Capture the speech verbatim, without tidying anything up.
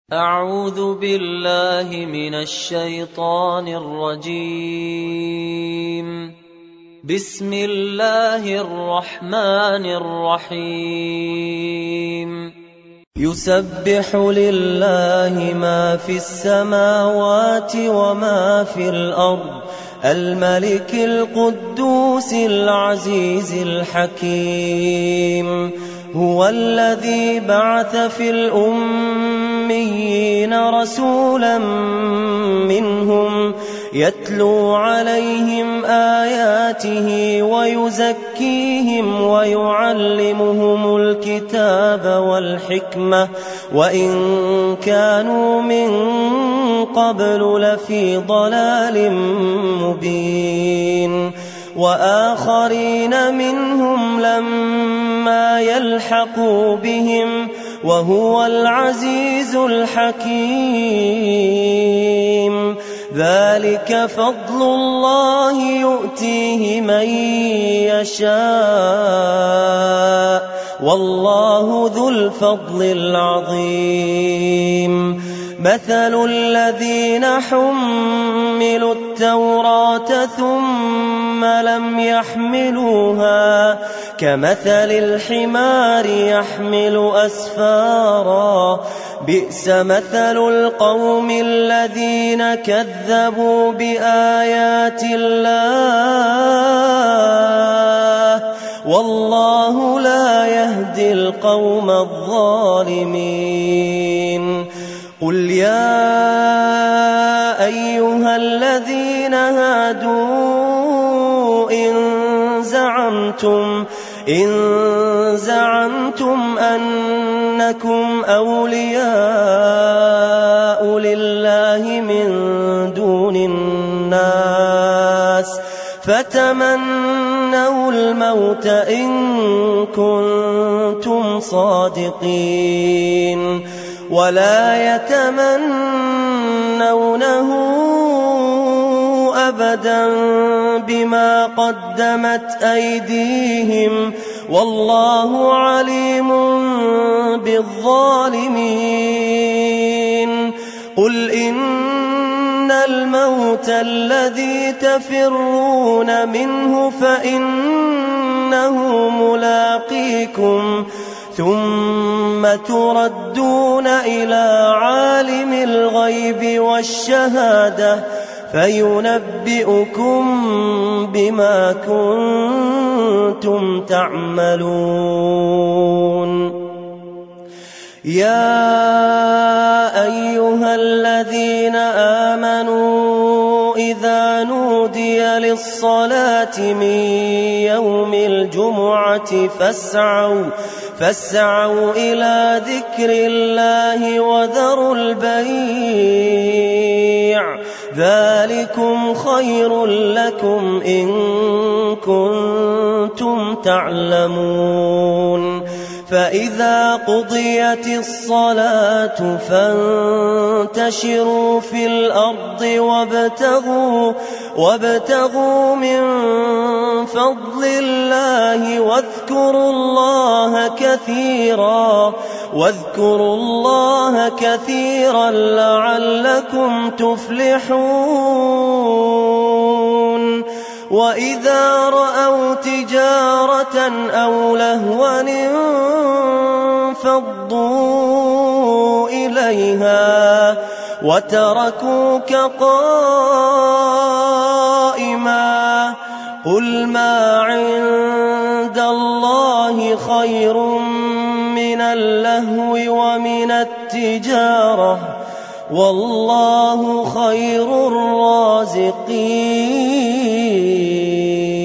أعوذ بالله من الشيطان الرجيم. بسم الله الرحمن الرحيم. يسبح لله ما في السماوات وما في الأرض، الملك القدوس العزيز الحكيم. هو الذي بعث في الأميين رسولا منهم يتلو عليهم آياته ويزكيهم ويعلمهم الكتاب والحكمة وإن كانوا من قبل لفي ضلال مبين. وآخرين منهم لما يلحقوا بهم وهو العزيز الحكيم. ذلك فضل الله يؤتيه من يشاء والله ذو الفضل العظيم. مثل الذين حملوا التوراة ثم لم يحملوها كمثل الحمار يحمل أسفارا، بئس مثل القوم الذين كذبوا بآيات الله والله لا يهدي القوم الظالمين. قل يا أيها الذين هادوا إن زعمتم إن زعمتم أنكم أولياء لله من دون الناس فتمنوا الموت إن كنتم صادقين ولا يتمنونه أبدا بما قدمت أيديهم والله عليم بالظالمين. قل إن الموت الذي تفرون منه فإنه ملاقيكم ثم تردون إلى عالم الغيب والشهادة فينبئكم بما كنتم تعملون. يا أيها الذين آمنوا إذا نودي للصلاة من يوم الجمعة فاسعوا فاسعوا إلى ذكر الله وذروا البيع ذلكم خير لكم إن كنتم تعلمون. فإذا قضيت الصلاة فانتشروا في الأرض وابتغوا, وابتغوا من فضل الله واذكروا الله كثيرا واذكروا الله كثيرا لعلكم تفلحون. وإذا رأوا تجارة أو لهوا انفضوا إليها وتركوك قائما قل ما عند الله خير من اللهو ومن التجارة والله خير الرازقين.